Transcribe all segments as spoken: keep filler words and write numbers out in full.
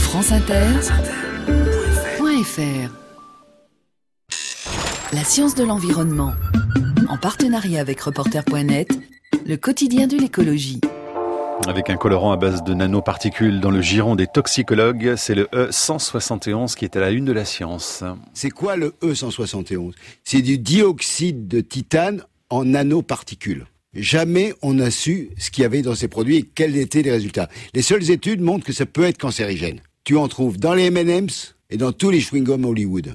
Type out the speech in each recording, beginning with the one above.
franceinter.fr. La science de l'environnement. En partenariat avec reporter point net, le quotidien de l'écologie. Avec un colorant à base de nanoparticules dans le giron des toxicologues, c'est le E cent soixante et onze qui est à la une de la science. C'est quoi le E cent soixante et onze ? C'est du dioxyde de titane en nanoparticules. Jamais on n'a su ce qu'il y avait dans ces produits et quels étaient les résultats. Les seules études montrent que ça peut être cancérigène. Tu en trouves dans les M and M's et dans tous les chewing-gums Hollywood.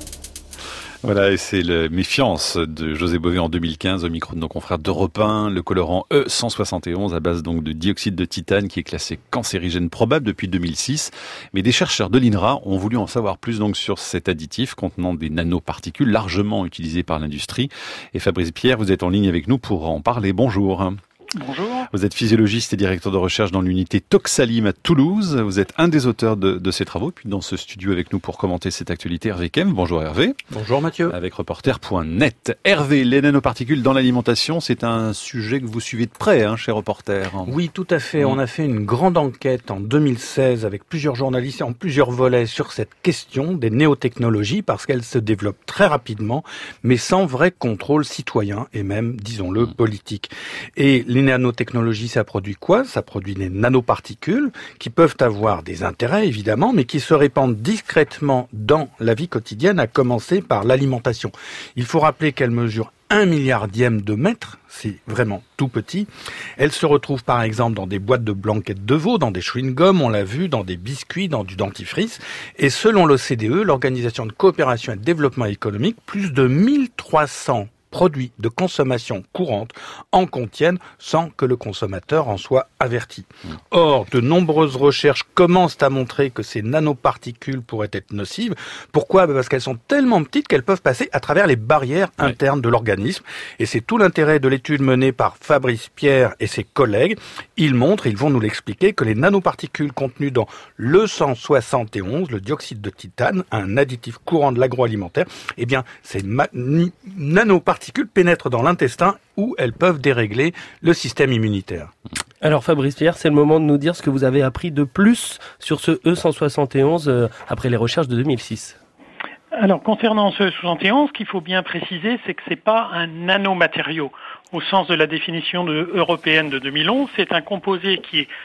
Voilà, et c'est la méfiance de José Bové en deux mille quinze au micro de nos confrères d'Europe un, le colorant E cent soixante et onze à base donc de dioxyde de titane qui est classé cancérigène probable depuis deux mille six. Mais des chercheurs de l'I N R A ont voulu en savoir plus donc sur cet additif contenant des nanoparticules largement utilisés par l'industrie. Et Fabrice Pierre, vous êtes en ligne avec nous pour en parler. Bonjour. Bonjour. Vous êtes physiologiste et directeur de recherche dans l'unité Toxalim à Toulouse. Vous êtes un des auteurs de, de ces travaux. Puis dans ce studio avec nous pour commenter cette actualité, Hervé Kem. Bonjour Hervé. Bonjour Mathieu. Avec reporter point net. Hervé, les nanoparticules dans l'alimentation, c'est un sujet que vous suivez de près, hein, chez Reporter. Oui, tout à fait. Mmh. On a fait une grande enquête en deux mille seize avec plusieurs journalistes en plusieurs volets sur cette question des néotechnologies parce qu'elles se développent très rapidement, mais sans vrai contrôle citoyen et même, disons-le, mmh. politique. Et les nanotechnologies, ça produit quoi ? Ça produit des nanoparticules qui peuvent avoir des intérêts, évidemment, mais qui se répandent discrètement dans la vie quotidienne, à commencer par l'alimentation. Il faut rappeler qu'elles mesurent un milliardième de mètre, c'est vraiment tout petit. Elles se retrouvent par exemple dans des boîtes de blanquettes de veau, dans des chewing-gums, on l'a vu, dans des biscuits, dans du dentifrice. Et selon l'O C D E, l'Organisation de coopération et de développement économique, plus de mille trois cents produits de consommation courante en contiennent sans que le consommateur en soit averti. Or, de nombreuses recherches commencent à montrer que ces nanoparticules pourraient être nocives. Pourquoi ? Parce qu'elles sont tellement petites qu'elles peuvent passer à travers les barrières ouais. internes de l'organisme. Et c'est tout l'intérêt de l'étude menée par Fabrice Pierre et ses collègues. Ils montrent, ils vont nous l'expliquer, que les nanoparticules contenues dans le cent soixante et onze, le dioxyde de titane, un additif courant de l'agroalimentaire, eh bien, ces ma- nanoparticules pénètrent dans l'intestin où elles peuvent dérégler le système immunitaire. Alors Fabrice Pierre, c'est le moment de nous dire ce que vous avez appris de plus sur ce E cent soixante et onze euh, après les recherches de deux mille six. Alors concernant ce soixante et onze, ce qu'il faut bien préciser, c'est que c'est pas un nanomatériau au sens de la définition de, européenne de deux mille onze. C'est un composé qui est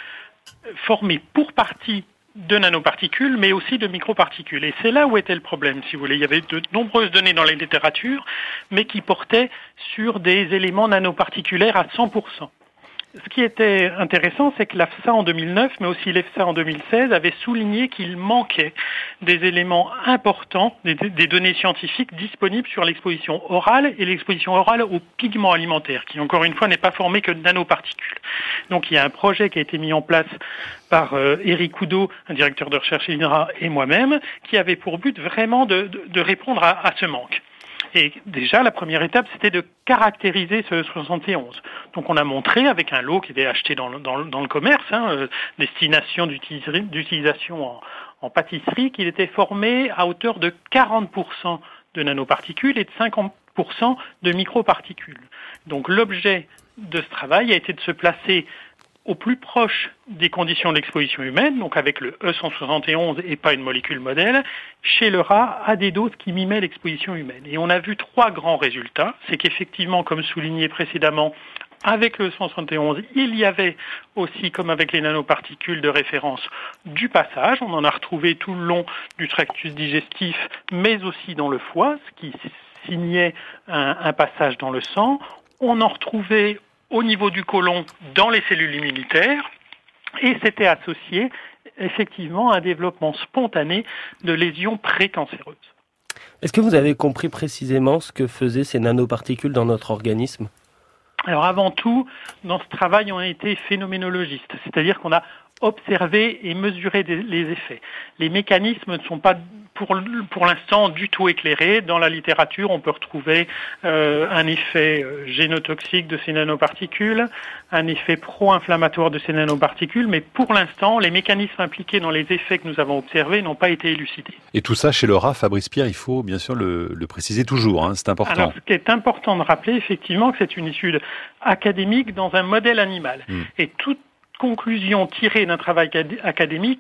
formé pour partie de nanoparticules, mais aussi de microparticules. Et c'est là où était le problème, si vous voulez. Il y avait de nombreuses données dans la littérature, mais qui portaient sur des éléments nanoparticulaires à cent pour cent. Ce qui était intéressant, c'est que l'AFSA en deux mille neuf, mais aussi l'EFSA en deux mille seize, avait souligné qu'il manquait des éléments importants, des, des données scientifiques disponibles sur l'exposition orale et l'exposition orale aux pigments alimentaires, qui encore une fois n'est pas formé que de nanoparticules. Donc il y a un projet qui a été mis en place par euh, Éric Oudot, un directeur de recherche chez l'I N R A, et moi-même, qui avait pour but vraiment de, de, de répondre à, à ce manque. Et déjà, la première étape, c'était de caractériser ce soixante et onze. Donc on a montré, avec un lot qui était acheté dans le, dans le, dans le commerce, hein, euh, destination d'utilisation en, en pâtisserie, qu'il était formé à hauteur de quarante pour cent de nanoparticules et de cinquante pour cent de microparticules. Donc l'objet de ce travail a été de se placer au plus proche des conditions de l'exposition humaine, donc avec le E cent soixante et onze et pas une molécule modèle, chez le rat à des doses qui mimaient l'exposition humaine. Et on a vu trois grands résultats. C'est qu'effectivement, comme souligné précédemment, avec le cent soixante et onze, il y avait aussi, comme avec les nanoparticules de référence, du passage. On en a retrouvé tout le long du tractus digestif, mais aussi dans le foie, ce qui signait un, un passage dans le sang. On en retrouvait au niveau du côlon dans les cellules immunitaires, et c'était associé effectivement à un développement spontané de lésions précancéreuses. Est-ce que vous avez compris précisément ce que faisaient ces nanoparticules dans notre organisme ? Alors avant tout, dans ce travail, on a été phénoménologiste, c'est-à-dire qu'on a observé et mesuré des, les effets. Les mécanismes ne sont pas pour, pour l'instant du tout éclairés. Dans la littérature, on peut retrouver euh, un effet génotoxique de ces nanoparticules, un effet pro-inflammatoire de ces nanoparticules, mais pour l'instant, les mécanismes impliqués dans les effets que nous avons observés n'ont pas été élucidés. Et tout ça, chez le rat, Fabrice Pierre, il faut bien sûr le, le préciser toujours, hein, c'est important. Alors, ce qui est important de rappeler, effectivement, que c'est une étude académique dans un modèle animal. Mmh. Et toute conclusion tirée d'un travail académique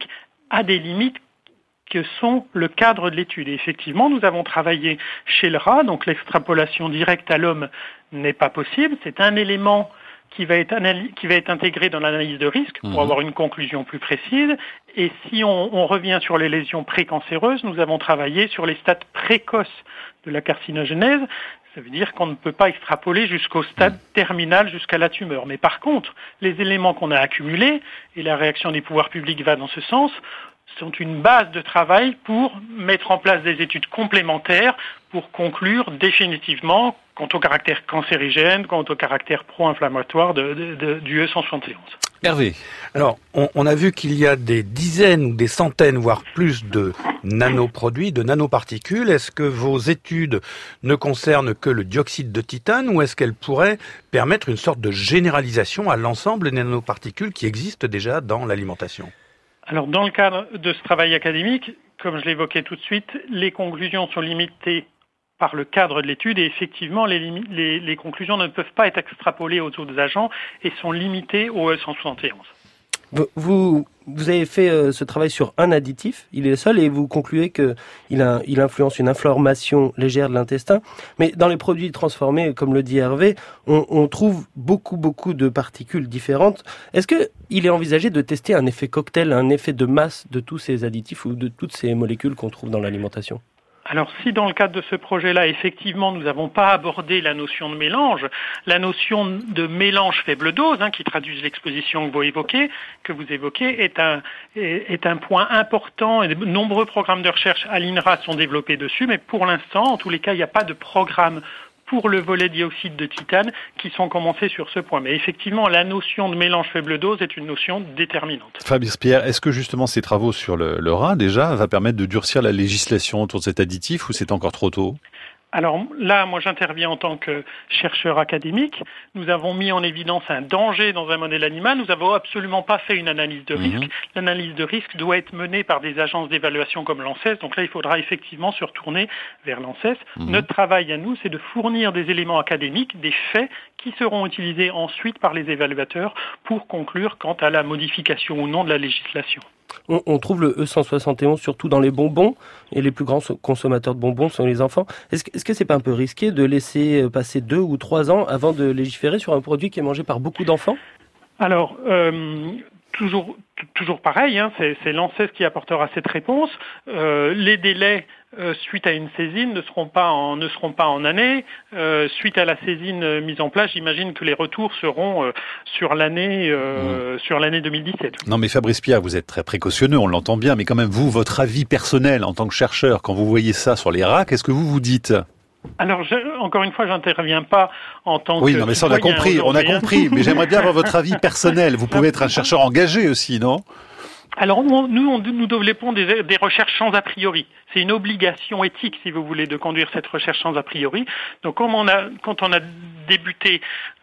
a des limites que sont le cadre de l'étude. Et effectivement, nous avons travaillé chez le rat, donc l'extrapolation directe à l'homme n'est pas possible. C'est un élément qui va être, analy- qui va être intégré dans l'analyse de risque pour mmh. avoir une conclusion plus précise. Et si on, on revient sur les lésions précancéreuses, nous avons travaillé sur les stades précoces de la carcinogénèse. Ça veut dire qu'on ne peut pas extrapoler jusqu'au stade mmh. terminal, jusqu'à la tumeur. Mais par contre, les éléments qu'on a accumulés, et la réaction des pouvoirs publics va dans ce sens, sont une base de travail pour mettre en place des études complémentaires pour conclure définitivement quant au caractère cancérigène, quant au caractère pro-inflammatoire de, de, de, du E cent soixante et onze. Hervé. Alors, on, on a vu qu'il y a des dizaines ou des centaines, voire plus de nanoproduits, de nanoparticules. Est-ce que vos études ne concernent que le dioxyde de titane ou est-ce qu'elles pourraient permettre une sorte de généralisation à l'ensemble des nanoparticules qui existent déjà dans l'alimentation ? Alors, dans le cadre de ce travail académique, comme je l'évoquais tout de suite, les conclusions sont limitées par le cadre de l'étude et effectivement, les, limi- les, les conclusions ne peuvent pas être extrapolées aux autres agents et sont limitées au E cent soixante et onze. Vous, vous avez fait euh, ce travail sur un additif, il est le seul, et vous concluez qu'il a, il influence une inflammation légère de l'intestin. Mais dans les produits transformés, comme le dit Hervé, on, on trouve beaucoup, beaucoup de particules différentes. Est-ce qu'il est envisagé de tester un effet cocktail, un effet de masse de tous ces additifs ou de toutes ces molécules qu'on trouve dans l'alimentation ? Alors si dans le cadre de ce projet-là, effectivement, nous n'avons pas abordé la notion de mélange, la notion de mélange faible dose, hein, qui traduit l'exposition que vous évoquez, que vous évoquez, est un, est, est un point important. Et de nombreux programmes de recherche à l'I N R A sont développés dessus, mais pour l'instant, en tous les cas, il n'y a pas de programme pour le volet dioxyde de titane qui sont commencés sur ce point. Mais effectivement, la notion de mélange faible dose est une notion déterminante. Fabrice Pierre, est-ce que justement ces travaux sur le, le rat, déjà, va permettre de durcir la législation autour de cet additif ou c'est encore trop tôt ? Alors là, moi j'interviens en tant que chercheur académique. Nous avons mis en évidence un danger dans un modèle animal. Nous n'avons absolument pas fait une analyse de risque. Mmh. L'analyse de risque doit être menée par des agences d'évaluation comme l'ANSES. Donc là, il faudra effectivement se retourner vers l'ANSES. Mmh. Notre travail à nous, c'est de fournir des éléments académiques, des faits qui seront utilisés ensuite par les évaluateurs pour conclure quant à la modification ou non de la législation. On, on trouve le E cent soixante et onze surtout dans les bonbons, et les plus grands consommateurs de bonbons sont les enfants. Est-ce que, est-ce que c'est pas un peu risqué de laisser passer deux ou trois ans avant de légiférer sur un produit qui est mangé par beaucoup d'enfants ? Alors, euh, toujours, t- toujours pareil, hein, c'est, c'est l'ANSES qui apportera cette réponse. Euh, les délais euh, suite à une saisine ne seront pas en, ne seront pas en année. Euh, suite à la saisine euh, mise en place, j'imagine que les retours seront euh, sur l'année, euh, mmh. sur l'année deux mille dix-sept. Non, mais Fabrice Pierre, vous êtes très précautionneux, on l'entend bien, mais quand même, vous, votre avis personnel en tant que chercheur, quand vous voyez ça sur les rats, qu'est-ce que vous vous dites ? Alors, je, encore une fois, j'interviens pas en tant oui, que... Oui, non, mais ça, on a compris, on a compris, mais j'aimerais bien avoir votre avis personnel. Vous pouvez être un chercheur engagé aussi, non ? Alors, nous, on, nous développons des, des recherches sans a priori. C'est une obligation éthique, si vous voulez, de conduire cette recherche sans a priori. Donc, comme on a, quand on a débuté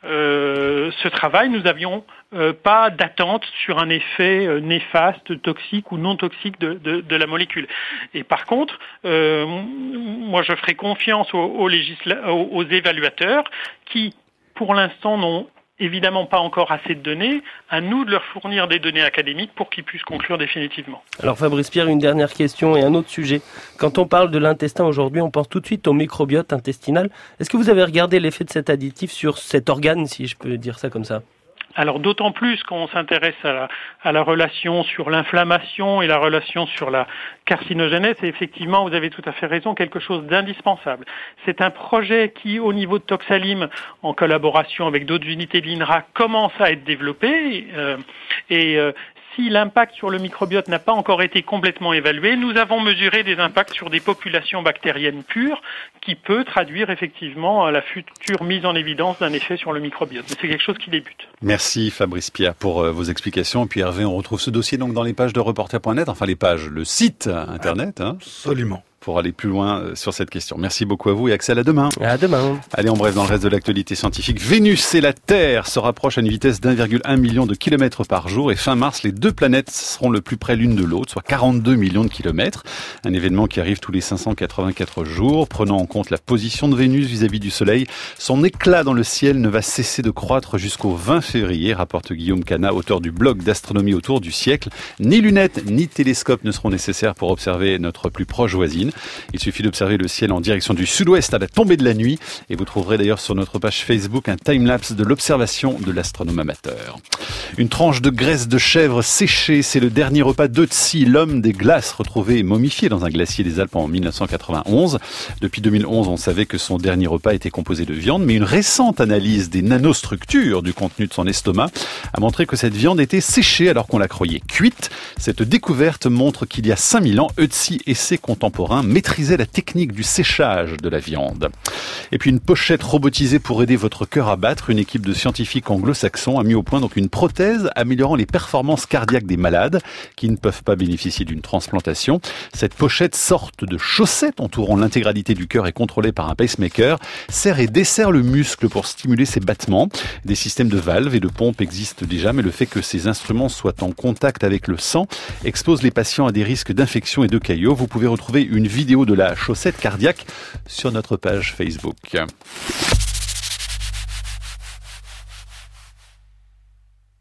euh, ce travail, nous n'avions euh, pas d'attente sur un effet euh, néfaste, toxique ou non toxique de, de, de la molécule. Et par contre, euh, moi, je ferai confiance aux, aux, législa- aux, aux évaluateurs qui, pour l'instant, n'ont évidemment pas encore assez de données, à nous de leur fournir des données académiques pour qu'ils puissent conclure définitivement. Alors Fabrice Pierre, une dernière question et un autre sujet. Quand on parle de l'intestin aujourd'hui, on pense tout de suite au microbiote intestinal. Est-ce que vous avez regardé l'effet de cet additif sur cet organe, si je peux dire ça comme ça ? Alors d'autant plus qu'on s'intéresse à la, à la relation sur l'inflammation et la relation sur la carcinogénèse, et effectivement, vous avez tout à fait raison, quelque chose d'indispensable. C'est un projet qui, au niveau de Toxalim, en collaboration avec d'autres unités de l'I N R A, commence à être développé, euh, et euh, si l'impact sur le microbiote n'a pas encore été complètement évalué, nous avons mesuré des impacts sur des populations bactériennes pures qui peut traduire effectivement la future mise en évidence d'un effet sur le microbiote. Mais c'est quelque chose qui débute. Merci Fabrice Pierre pour euh, vos explications. Et puis Hervé, on retrouve ce dossier donc dans les pages de reporter point net, enfin les pages, le site internet. Hein. Absolument. pour aller plus loin sur cette question. Merci beaucoup à vous et Axel, à demain. À demain. Allez, en bref, dans le reste de l'actualité scientifique, Vénus et la Terre se rapprochent à une vitesse d'un virgule un million de kilomètres par jour et fin mars, les deux planètes seront le plus près l'une de l'autre, soit quarante-deux millions de kilomètres. Un événement qui arrive tous les cinq cent quatre-vingt-quatre jours. Prenant en compte la position de Vénus vis-à-vis du Soleil, son éclat dans le ciel ne va cesser de croître jusqu'au vingt février, rapporte Guillaume Cana, auteur du blog d'astronomie autour du siècle. Ni lunettes, ni télescope ne seront nécessaires pour observer notre plus proche voisine. Il suffit d'observer le ciel en direction du sud-ouest à la tombée de la nuit et vous trouverez d'ailleurs sur notre page Facebook un timelapse de l'observation de l'astronome amateur. Une tranche de graisse de chèvre séchée, c'est le dernier repas d'Ötzi, l'homme des glaces retrouvé momifié dans un glacier des Alpes en mille neuf cent quatre-vingt-onze. Depuis deux mille onze, on savait que son dernier repas était composé de viande, mais une récente analyse des nanostructures du contenu de son estomac a montré que cette viande était séchée alors qu'on la croyait cuite. Cette découverte montre qu'il y a cinq mille ans, Ötzi et ses contemporains maîtrisaient la technique du séchage de la viande. Et puis une pochette robotisée pour aider votre cœur à battre. Une équipe de scientifiques anglo-saxons a mis au point donc une prothèse améliorant les performances cardiaques des malades qui ne peuvent pas bénéficier d'une transplantation. Cette pochette, sorte de chaussette entourant l'intégralité du cœur et contrôlée par un pacemaker, sert et dessert le muscle pour stimuler ses battements. Des systèmes de valves et de pompes existent déjà, mais le fait que ces instruments soient en contact avec le sang expose les patients à des risques d'infection et de caillots. Vous pouvez retrouver une vidéo de la chaussette cardiaque sur notre page Facebook.